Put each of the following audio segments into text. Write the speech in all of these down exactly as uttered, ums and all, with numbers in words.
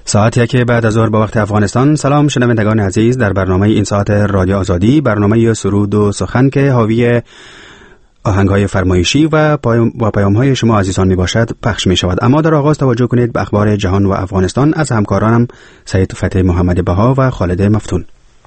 ساعت یک بعد از ظهر به وقت افغانستان. سلام شنوندگان عزیز، در برنامه این ساعت رادیو آزادی، برنامه سرود و سخن که حاوی آهنگ‌های فرمایشی و پایم و پیام‌های شما عزیزان میباشد پخش می‌شود. اما در آغاز توجه کنید به اخبار جهان و افغانستان از همکارانم سید فتح محمد بها و خالد مفتون.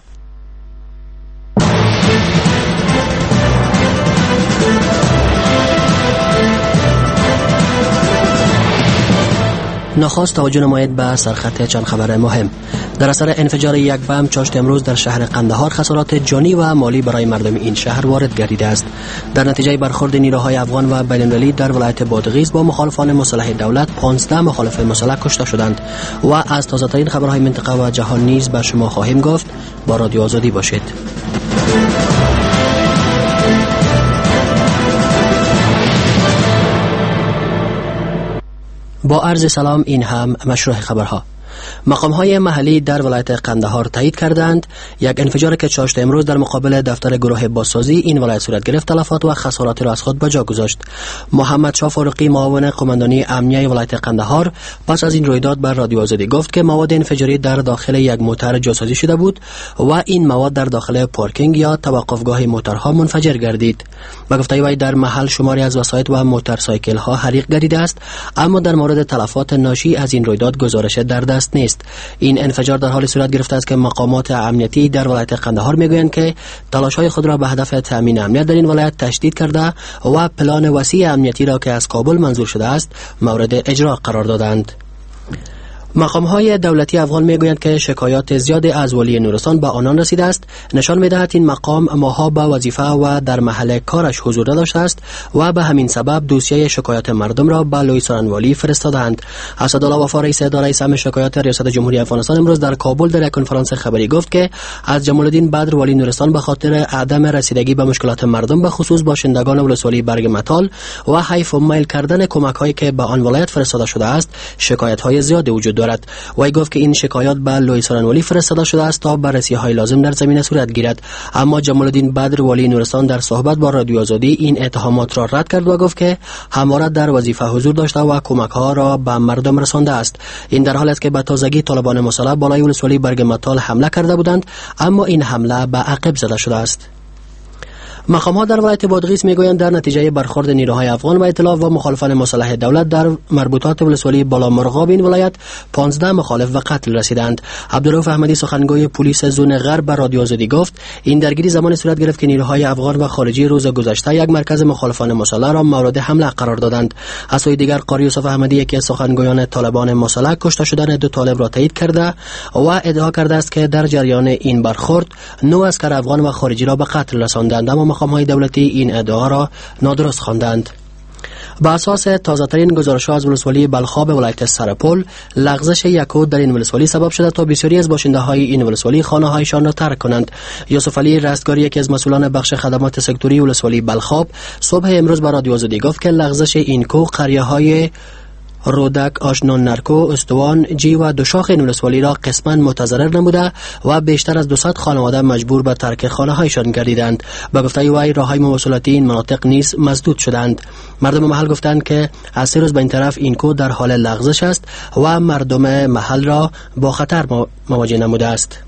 نخست توجه نمایید به سرخط چند خبر مهم. در اثر انفجار یک بم چاشت امروز در شهر قندهار خسارات جانی و مالی برای مردم این شهر وارد گردیده است. در نتیجه برخورد نیروهای افغان و بین‌المللی در ولایت بادغیس با مخالفان مسلح دولت پانزده مخالف مسلح کشته شدند و از تازه‌ترین خبرهای منطقه و جهان نیز به شما خواهیم گفت. با رادیو آزادی باشید. با عرض سلام، این هم مشروع خبرها. مقام‌های محلی در ولایت قندهار تایید کردند یک انفجار که چاشت امروز در مقابل دفتر گروه بازسازی این ولایت صورت گرفت تلفات و خسارات را از خود به جا گذاشت. محمد شاه فاروقی، معاون قماندانی امنیه ولایت قندهار، پس از این رویداد بر رادیو آزادی گفت که مواد انفجاری در داخل یک موتر جاسازی شده بود و این مواد در داخل پارکینگ یا توقفگاه موترها منفجر گردید. با گفته وی در محل شماری از وسایط و موتورسایکل ها حریق گردیده است، اما در مورد تلفات ناشی از این رویداد گزارش در دست نیست. این انفجار در حال صورت گرفته است که مقامات امنیتی در ولایت قندهار میگویند که تلاش‌های خود را به هدف تامین امنیت در این ولایت تشدید کرده و پلان وسیع امنیتی را که از کابل منظور شده است مورد اجرا قرار دادند. مقام‌های دولتی افغان میگویند که شکایات زیادی از ولی نورستان به آنان رسیده است. نشان می‌دهد این مقام ماها به وظیفه و در محل کارش حضور نداشته است و به همین سبب دوسیه شکایات مردم را به لوی سرانوالی فرستادند. اسدالله وفا، رئیس اداره سهم شکایات ریاست جمهوری افغانستان، امروز در کابل در یک کنفرانس خبری گفت که از جمال الدین بدر ولی نورستان به خاطر عدم رسیدگی به مشکلات مردم به خصوص باشندگان ولسوالی برگ متال و حیف و میل کردن کمک‌هایی که به آن ولایت فرستاده شده است شکایت‌های زیادی وجود دارد. وی گفت که این شکایات به لوی سرانوالی فرستاده شده است تا بررسی‌های لازم در زمینه صورت گیرد. اما جمال الدین بدر ولی نورستان در صحبت با رادیو آزادی این اتهامات را رد کرد و گفت که همواره در وظیفه حضور داشته و کمک‌ها را به مردم رسانده است. این در حالی است که به تازگی طالبان مسلح بالای ولسوالی برگ متال حمله کرده بودند، اما این حمله به عقب زده شده است. مقام‌ها در ولایت بادغیس میگویند در نتیجه برخورد نیروهای افغان و ائتلاف و مخالفان مسلح دولت در مربوطات ولسوالی بالا مرغاب این ولایت پانزده مخالف و قتل رسیدند. عبدالرؤوف احمدی، سخنگوی پلیس زون غرب، به رادیو آزادی گفت این درگیری زمان صورت گرفت که نیروهای افغان و خارجی روز گذشته یک مرکز مخالفان مسلح را مورد حمله قرار دادند. از سوی دیگر قاری یوسف احمدی، یکی از سخنگویان طالبان مسلح، کشته شدن دو طالب را تایید کرده و ادعا کرده است که در جریان این برخورد نه اسکر افغان و خارجی را به قتل رساندند، اما مقام‌های دولتی این ادعا را نادرست خواندند. با اساس تازه‌ترین گزارش‌ها از ولسوالی بلخاب ولایت سرپل، لغزش یک کود در این ولسوالی سبب شده تا بسیاری از باشنده‌های این ولسوالی خانه‌هایشان را ترک کنند. یوسف علی رستگاری، یکی از مسئولان بخش خدمات سکتوری ولسوالی بلخاب، صبح امروز به رادیو آزادی گفت که لغزش این کو قریه‌های رودک، آشنان، نرکو، استوان، جی و دوشاخ ولسوالی را قسماً متضرر نموده و بیشتر از دوصد خانواده مجبور به ترک خانه‌هایشان گردیدند. با گفته وی راه‌های مواصلاتی این مناطق نیز مسدود شدند. مردم محل گفتند که از سه روز به این طرف این کو در حال لغزش است و مردم محل را با خطر مواجه نموده است.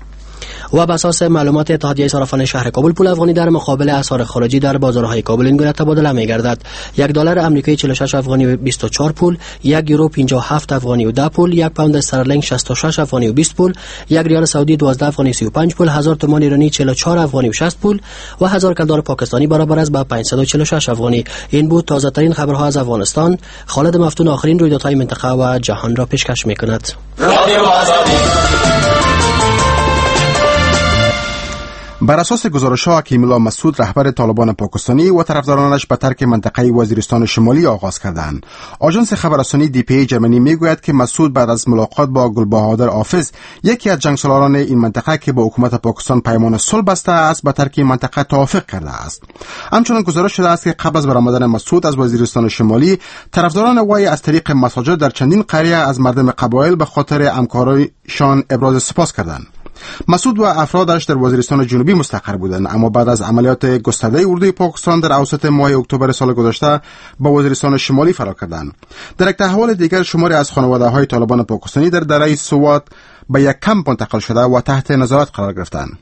و بر اساس معلومات اتحادیه صرافان شهر کابل، پول افغانی در مقابل اسعار خارجی در بازارهای کابل این گونه تبادله می‌گردد: یک دلار آمریکایی چهل و شش افغانی و بیست و چهار پول، یک یورو پنجاه و هفت افغانی و ده پول، یک پوند استرلینگ شصت و شش افغانی و بیست پول، یک ریال سعودی دوازده افغانی و سی و پنج پول، هزار تومان ایرانی چهل و چهار افغانی و شصت پول و هزار کلدار پاکستانی برابر است با پانصد و چهل و شش افغانی. این بود تازه‌ترین خبرها از افغانستان. خالد مفتون آخرین رویدادهای منطقه و جهان را پیشکش می‌کند. بر اساس گزارش‌ها، حکیم الله مسعود، رهبر طالبان پاکستانی و طرفدارانش به ترک منطقه وزیرستان شمالی آغاز کردند. آژانس خبررسانی دی پی ای جرمنی میگوید که مسعود بعد از ملاقات با گلبهادر حافظ، یکی از جنگسالاران این منطقه که با حکومت پاکستان پیمان صلح بسته است، به ترک منطقه توافق کرده است. همچنین گزارش شده است که قبل از برآمدن مسعود از وزیرستان شمالی، طرفداران وی از طریق مساجد در چندین قریه از مردم قبایل به خاطر همکاریشان ابراز سپاس کردند. مسعود و افرادش در وزیرستان جنوبی مستقر بودند، اما بعد از عملیات گسترده اردوی پاکستان در اواسط ماه اکتبر سال گذشته به وزیرستان شمالی فرار کردند. در یک تحول دیگر شماری از خانواده‌های طالبان پاکستانی در دره سوات به یک کمپ منتقل شده و تحت نظارت قرار گرفتند.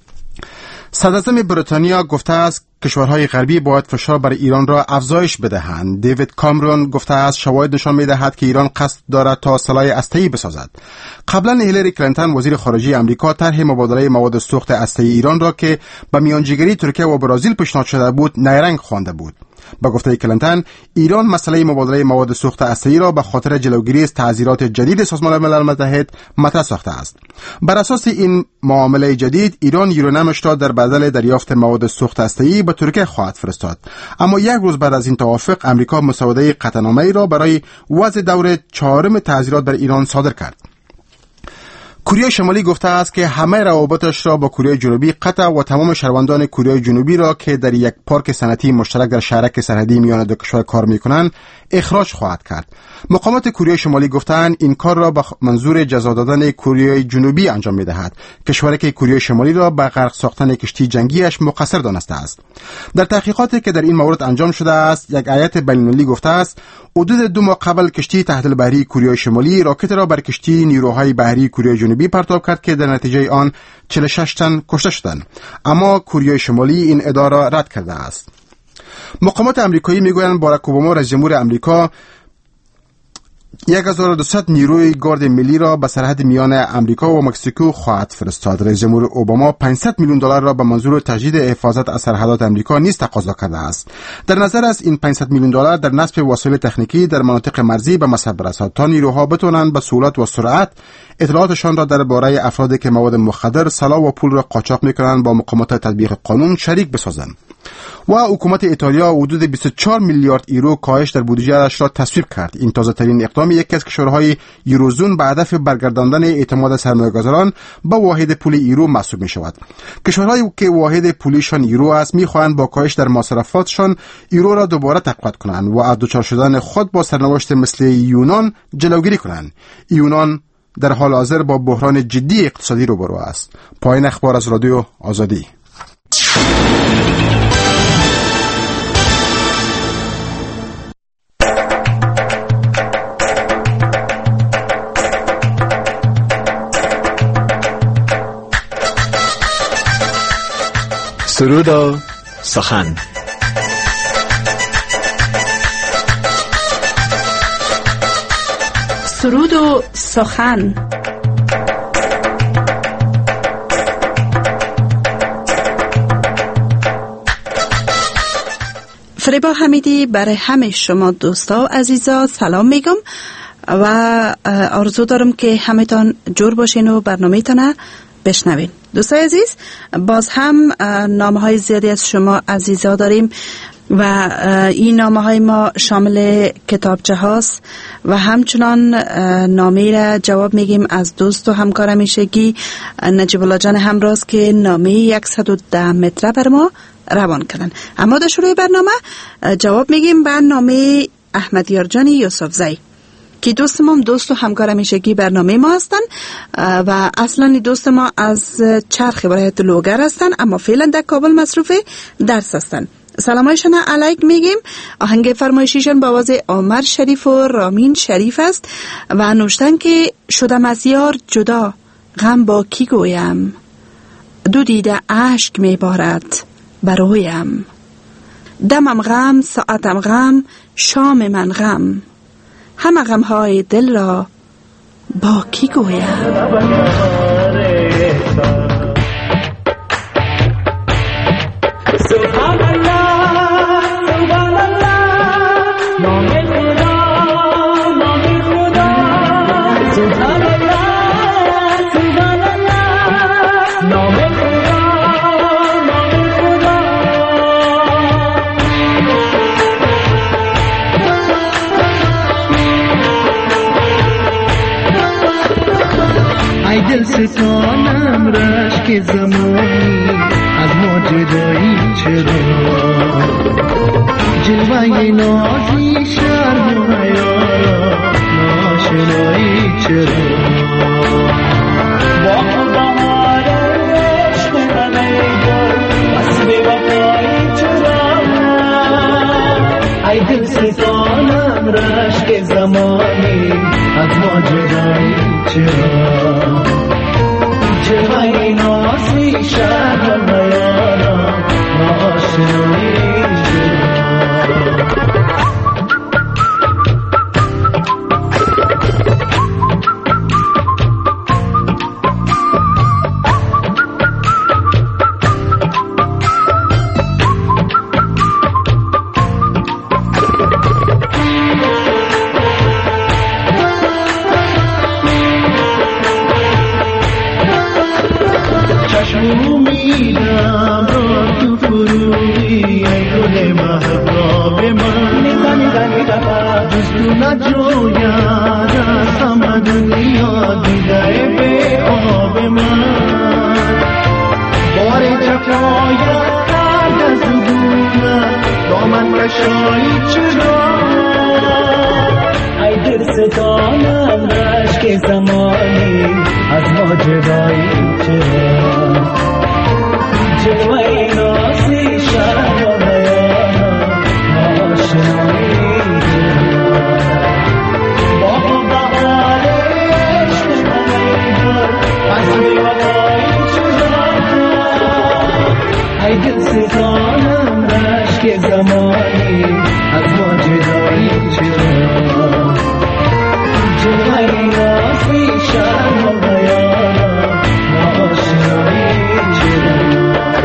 صدراعظم بریتانیا گفته است کشورهای غربی باید فشار بر ایران را افزایش بدهند. دیوید کامرون گفته است شواهد نشان می‌دهد که ایران قصد دارد تا سلاح هسته‌ای بسازد. قبلا هیلاری کلینتون وزیر خارجه آمریکا طرح مبادله مواد سوخت هسته‌ای ایران را که به میانجیگری ترکیه و برزیل پیشنهاد شده بود نیرنگ خوانده بود. با گفته کلینتون ایران مسئله مبادله مواد سوخت هسته‌ای را به خاطر جلوگیری از تعزیرات جدید سازمان ملل متحد مطرح ساخته است. بر اساس این معامله جدید ایران یورانیمش را در بدل دریافت مواد سوخت هسته‌ای به ترکیه خواهد فرستاد. اما یک روز بعد از این توافق امریکا مسوده قطعنامه‌ای را برای وضع دور چهارم تعزیرات بر ایران صادر کرد. کره شمالی گفته است که همه روابطش را با کره جنوبی قطع و تمام شهروندان کره جنوبی را که در یک پارک صنعتی مشترک در شهرک سرحدی میان دو کشور کار میکنند اخراج خواهد کرد. مقامات کره شمالی گفتند این کار را به منظور جزا دادن کره جنوبی انجام میدهد. کشوری که کره شمالی را به غرق ساختن کشتی جنگیش مقصر دانسته است. در تحقیقاتی که در این مورد انجام شده است یک هیئت بین‌المللی گفته است حدود دو ماه قبل کشتی تحت البحری کره شمالی راکت را بر کشتی نیروهای بحری کره جنوبی پرتاب کرد که در نتیجه آن چهل و شش تن کشته شدند، اما کره شمالی این ادعا را رد کرده است. مقامات آمریکایی میگویند باراک اوباما رئیس جمهور آمریکا یک هزار و دویست نیروی گارد ملی را به سرحد میان آمریکا و مکزیکو خواهد فرستاد. رئیس جمهور اوباما پانصد میلیون دلار را به منظور تجدید حفاظت از سرحدات آمریکا نیز تقاضا کرده است. در نظر است این پانصد میلیون دلار در نصب وسایل تکنیکی در مناطق مرزی به مصرف برسد تا نیروها بتوانند به سهولت و سرعت اطلاعاتشان را درباره افرادی که مواد مخدر، سلاح و پول را قاچاق میکنند با مقامات تطبیق قانون شریک بسازند. و حکومت ایتالیا حدود بیست و چهار میلیارد یورو کاهش در بودجه‌اش را تصویب کرد. این تازه‌ترین اقدام یکی از کشورهای یوروزون به هدف برگرداندن اعتماد سرمایه‌گذاران به واحد پول یورو محسوب می‌شود. کشورهایی که واحد پولیشان یورو است می‌خواهند با کاهش در مصرفاتشان یورو را دوباره تقویت کنند و از دچار شدن خود با سرنوشت مثل یونان جلوگیری کنند. یونان در حال حاضر با بحران جدی اقتصادی روبرو است. پایان اخبار از رادیو آزادی. سرود و سخن. سرود و سخن. فریبا حمیدی برای همه شما دوستا و عزیزا سلام میگم و آرزو دارم که همه‌تان جور باشین و برنامه تانه بشنوین. دوستای عزیز، باز هم نامه های زیادی از شما عزیزا داریم و این نامه های ما شامل کتابچه هاست و همچنان نامه را جواب میگیم از دوست و همکار همیشگی نجیب الله جان همراز که نامه صد و ده متره بر ما روان کردن. اما در شروع برنامه جواب میگیم به نامه احمدیار جان یوسف زی که دوست ما دوست و همکار همیشگی برنامه ما هستن و اصلا دوست ما از چرخ ولایت لوگر هستن اما فعلا در کابل مصروف درس هستن. سلامایشان علیک میگیم. آهنگ فرمایشیشان با آواز عمر شریف و رامین شریف است و نوشتن که شدم از یار جدا غم با کی گویم، دو دیده اشک میبارد برویم، دمم غم ساعتم غم شام من غم، همه غم های دل را با کی گویم. دل ستانم رشک زمانی از ما جدایی چرا، جلوه نازی شرم و حیارا ناشنایی چرا، با خدا دیده به آب من بار جفایت کرد از دونم دامن کشایی چرا ای دل ستانم رشک زمانی از ماجرایی چرا جلوه نازی شهر و بیانم ناشنایی بابا بغل عشق نمیدار از بیوایی چرا ای دل ستانم رشک زمانی از ماجرایی چرا جلوه نازی شهر و بیانم ناشنایی چرا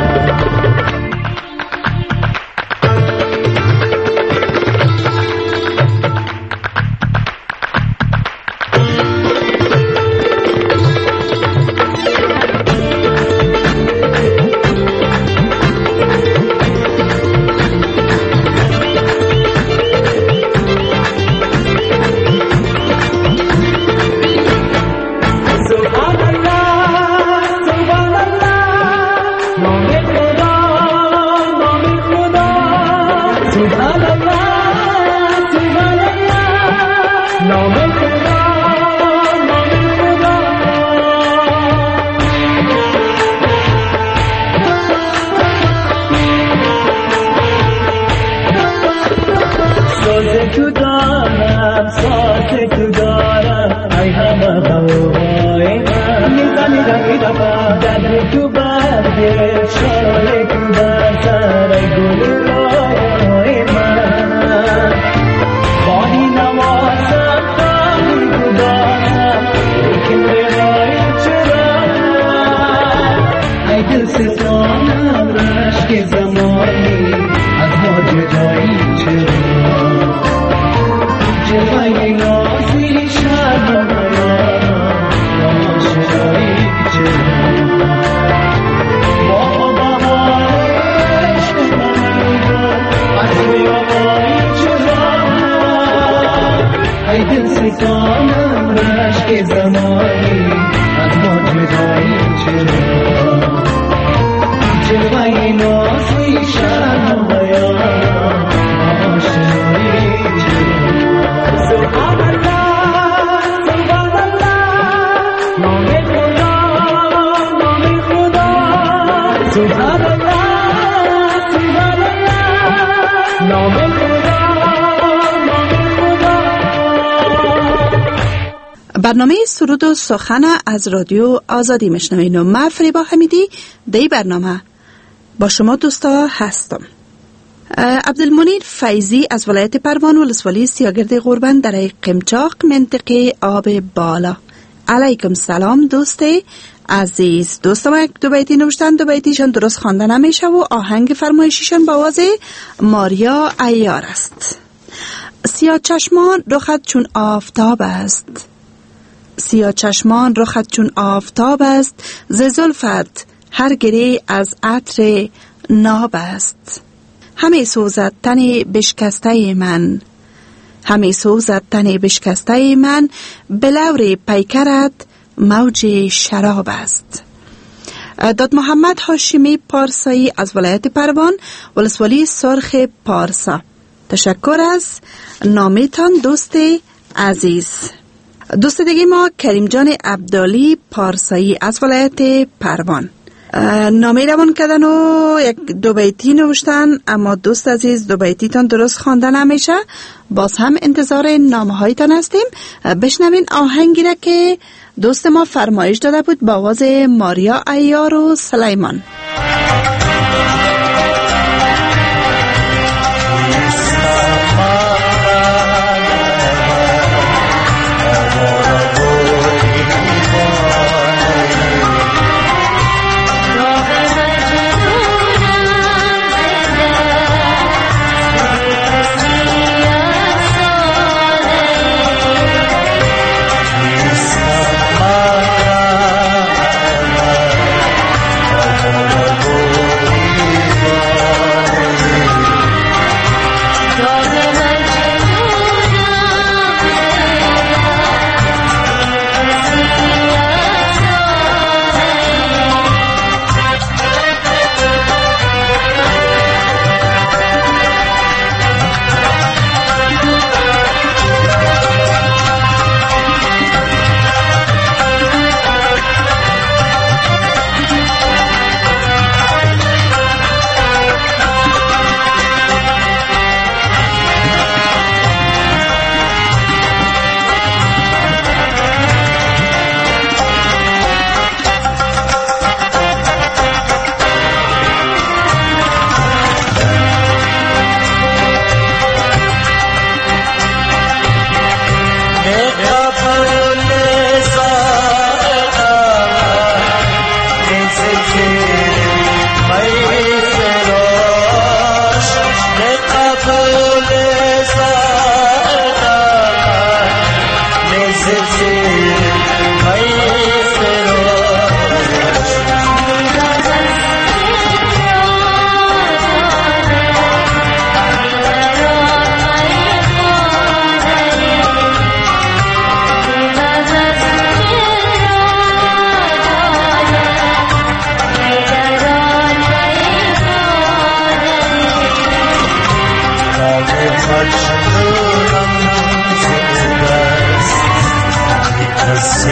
برنامه سرود و سخن از رادیو آزادی میشنوین و من فریبا حمیدی دی برنامه با شما دوستا هستم. عبدالمنیر فیضی از ولایت پروان ولسوالی سیاگرد غربن در قمچاق منطقه آب بالا. علیکم سلام دوست عزیز. دوستم یک دو بیتی نوشتن، دو بیتیشان درست خوانده نمیشه و آهنگ فرمایشیشان با آواز ماریا عیار است. سیاه چشمان رخت چون آفتاب است، سیاه چشمان رخت چون آفتاب است، ز زلفت هر گره از عطر ناب است. همه سوزد تن بشکسته من، همه سوزد تن بشکسته من، بلور پیکرت موج شراب است. داد محمد هاشمی پارسایی از ولایت پروان ولسوالی سرخ پارسا. تشکر از نامیتان دوست عزیز. دوست دیگه ما کریم جان عبدالی پارسایی از ولایت پروان. نامی روان کردن و یک دو بیتی نوشتن، اما دوست عزیز دو بیتیتان درست خوانده نمیشه. باز هم انتظار نامه هایتان هستیم. بشنوین آهنگی را که دوست ما فرمایش داده بود با آواز ماریا عیار و سلیمان. Oh,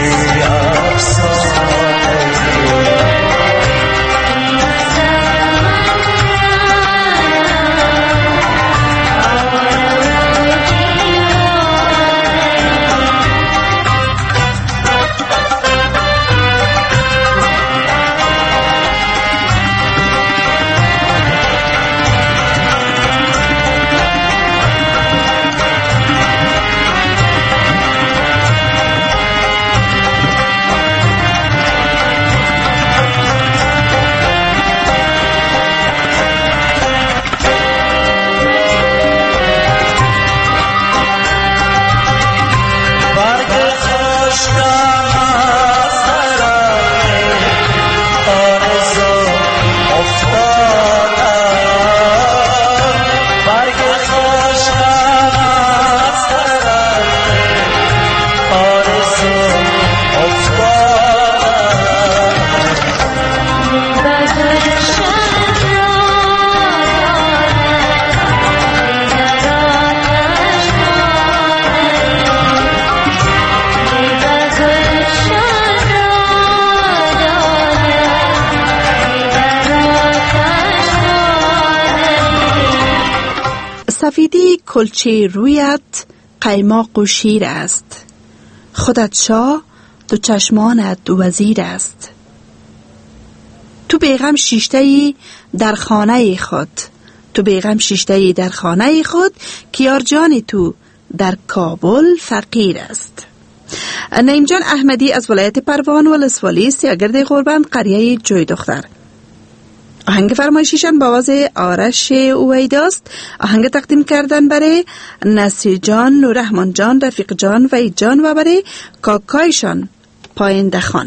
سفیدی کلچه رویت قیماق و شیر است، خودت شاه دو چشمانت دو وزیر است. تو بیغم شیشتهی در خانه خود، تو بیغم شیشتهی در خانه خود، کیار جان تو در کابل فقیر است. نعیم جان احمدی از ولایت پروان ولسوالی سیاگرد غربند قریه جوی دختر. آهنگ فرمایشیشان با آواز آرش اویداست. آهنگ تقدیم کردن برای نصیر جان، نوررحمان جان، رفیق جان، وحید جان و برای کاکایشان پاینده خان.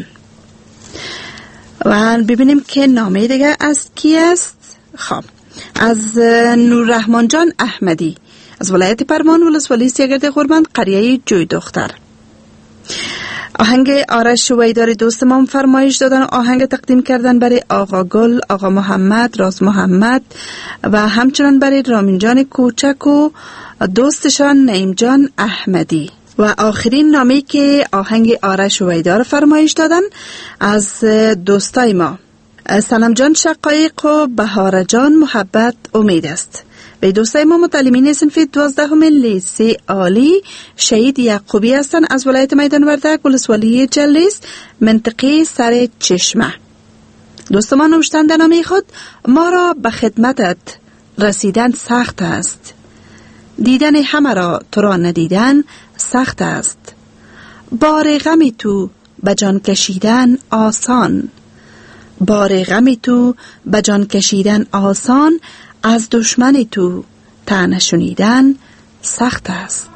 و ببینیم که نامه دیگه از کی است. خب از نوررحمان جان احمدی از ولایت پروان ولسوالی سیاگرد غربند قریه جوی دختر. آهنگ آرش شویدار دوست ما فرمایش دادن. آهنگ تقدیم کردن برای آقا گل، آقا محمد، راز محمد و همچنان برای رامین جان کوچک و دوستشان نعیم جان احمدی. و آخرین نامی که آهنگ آرش شویدار فرمایش دادن از دوستای ما سلام جان شقایق و بهار جان محبت امید است. به دوستای ما متعلمین صنف دوازدهم لیسه عالی شهید یعقوبی هستند از ولایت میدان وردک ولسوالی جلیس منطقه سر چشمه. دوستمان نوشتند در نامه خود ما را به خدمتت رسیدن سخت است، دیدن همه را تو را ندیدن سخت است. بار غم تو به جان کشیدن آسان، بار غم تو به جان کشیدن آسان، از دشمن تو طعنه شنیدن سخت است.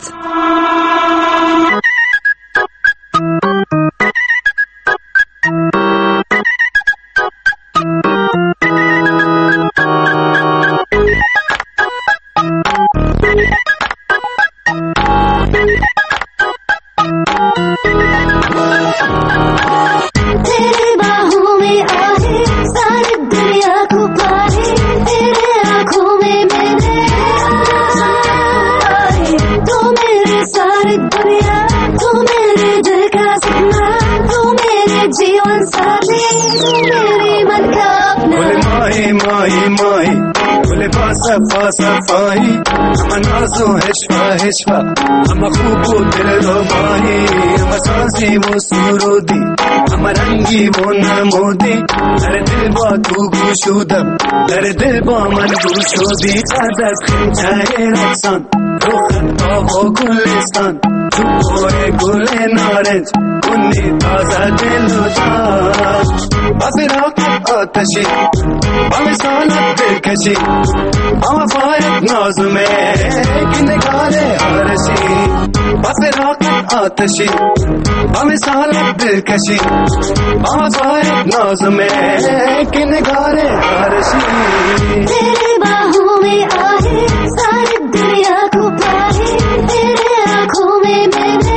صفا صفایی همه ناز و هشفا هشفا، همه خوب و دل ربایی، همه سازی و سرودی، همه رنگی و نمودی. در دل با تو گوشودم، در دل با من گوشودی. قد از خنچه رقصان روخت باغ و گلستان، تو بوی گل نارنج کنی تازه دل و جان. با فراق آتشی با مثالت دلکشی، با وفایت نازمه که نگار آرشی. با فراق آتشی با مثالت دلکشی، با وفایت نازمه که نگار آرشی. तेरे बाहों में आहे सारी दुनिया को पाए, तेरे आँखों में मैंने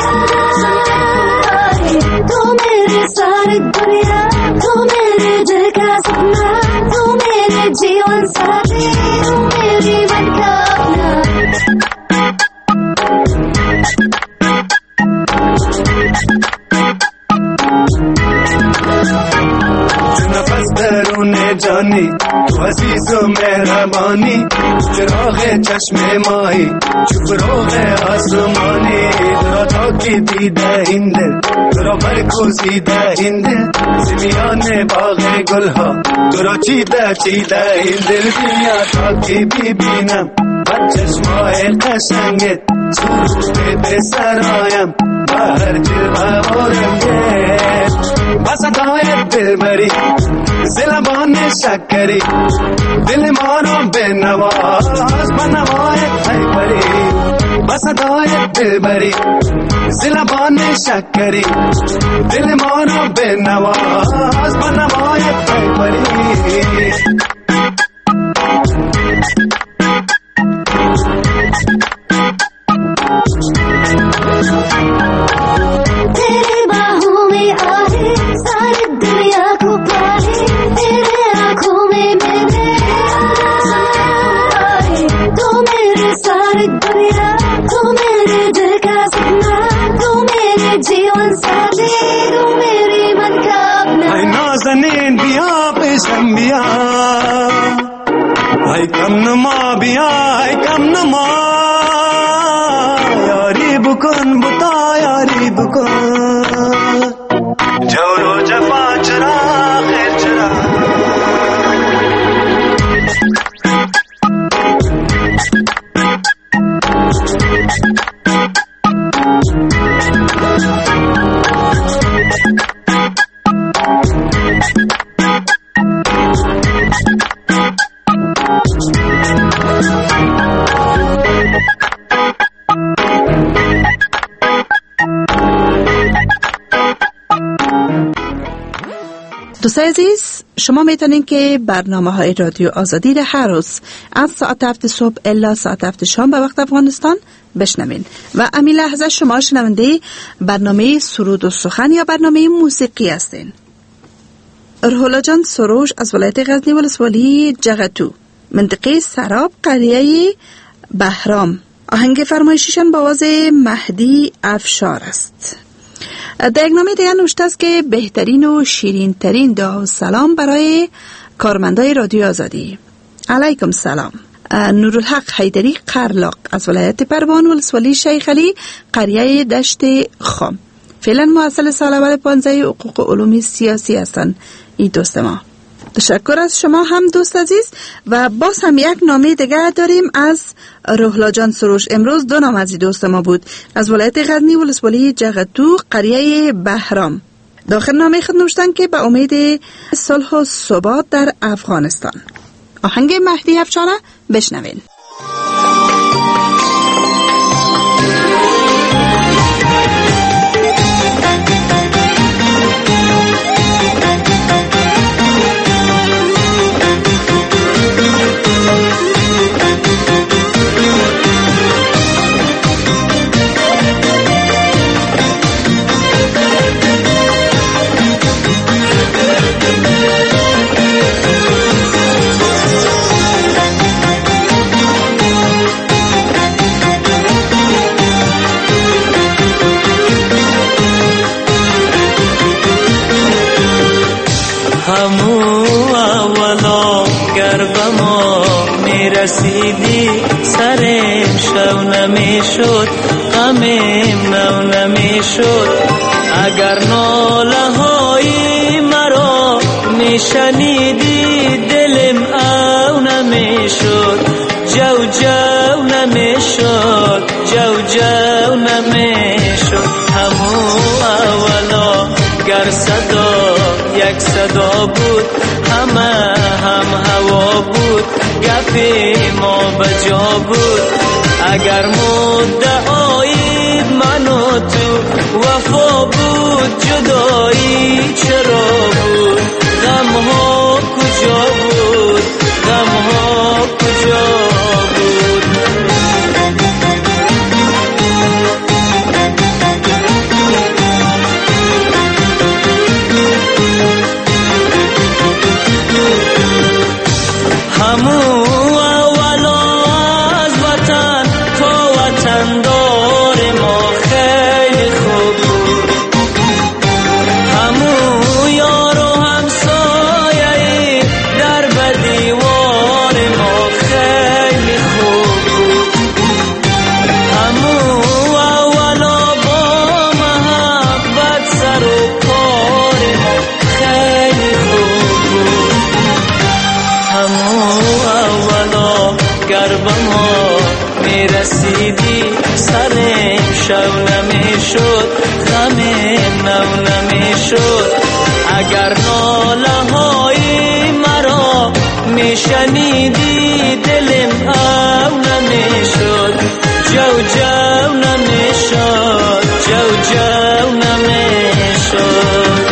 आहे। तू मेरी सारी दुनिया, तू मेरे दिल का सपना, तू मेरे जीवन साथी, तू मेरी मन का अपना। جوانی چراغ چشم مایی چوب روغ آسمانی درا تاکی دیده این دل درا برکوزیده این دل زمیان باغ گلها درا چیده چیده این دل بیا تاکی ببینم با چشمای قشنگت سرود به سرایم بر جلوه بارنگه بسطای دل بری زلبان شکری دل ما رو به نواز با نوای خیبری بسطای دل بری زلبان شکری دل ما رو به نواز با نوای خیبری بیا ای کم نما بیا ای کم نما یاری بکن بتا یاری بکن جور و جفا چرا خیر چرا دوستان عزیز، شما میتونین که برنامه های رادیو آزادی را هر روز از ساعت هفت صبح الا ساعت هفت شام به وقت افغانستان بشنوین و امی لحظه شما شنونده برنامه سرود و سخن یا برنامه موسیقی هستین. روح جان سروش از ولایت غزنی ولسوالی جغتو منطقه سراب قریه بهرام، آهنگ فرمایشیشان با آواز مهدی افشار است. در یک نامه دیگر نوشته است که بهترین و شیرین ترین دعا و سلام برای کارمندای رادیو آزادی. علیکم سلام. نورالحق حیدری قرلاق از ولایت پروان ولسوالی شیخ علی قریه دشت خام، فعلا محصل سال اول پانزده حقوق علوم سیاسی هستند. این دوست ما. تشکر از شما هم دوست عزیز. و باز هم یک نامه دیگه داریم از روحلا جان سروش. امروز دو نام از دوست ما بود از ولایت غزنی ولسوالی جغتو قریه بهرام. داخل نامه خود نوشتن که به امید صلح و ثبات در افغانستان. آهنگ مهدی افشاره بشنوین. رسیدی سرم شو نمیشد غمم نو نمیشد اگر ناله های مرا میشنیدی دلم او نمیشد جو جو نمیشد جو جو نمیشد همو اولا گر صدا یک صدا بود همه هم هوا بود گپی ما بجا بود اگر مدعای من و تو وفا بود جدایی چرا بود غم ها کجا بود غم ها کجا بود همون نمیشد اگر ناله های مرا میشنیدی دلم او نمیشد جو جو نمیشد جو جو نمیشد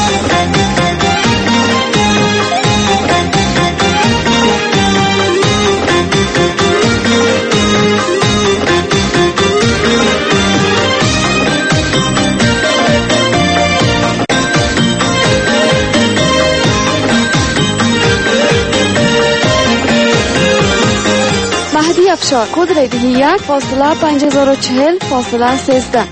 مهدی افشار کد ریدی یک فاصله پنج هزار و چهل فاصله سیزده.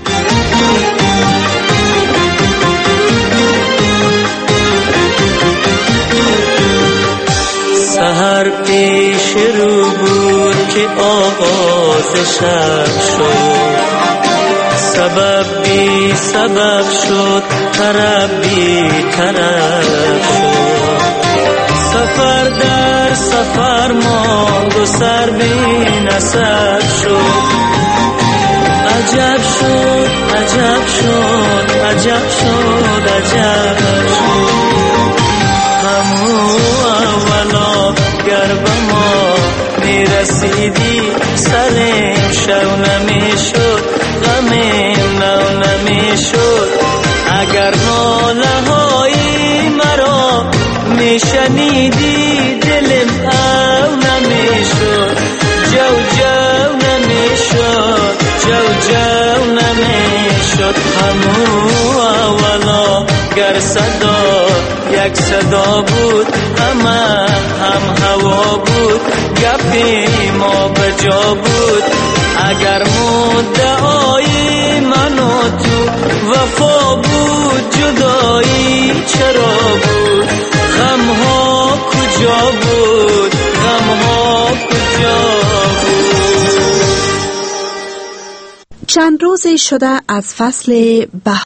سحر پیش رو بود که آغاز شب شد سبب بی سبب شد طرب بی طرب شد سفر در سفر ماند و سر بی نسب شد عجب شد عجب شد عجب شد عجب شد همو اولا گر به ما میرسیدی سرم شو نمیشد غمم نو نمیشد اگر ناله های مرا میشنیدی دلم او نمیشد جو جو نمیشد جو جو نمیشد همو اولا گر صدا یک صدا بود همه هم هوا بود گپی ما بجا بود اگر مدعای من و تو وفا بود جدایی چرا بود غم ها کجا بود غم ها کجا بود چند روزی شده از فصل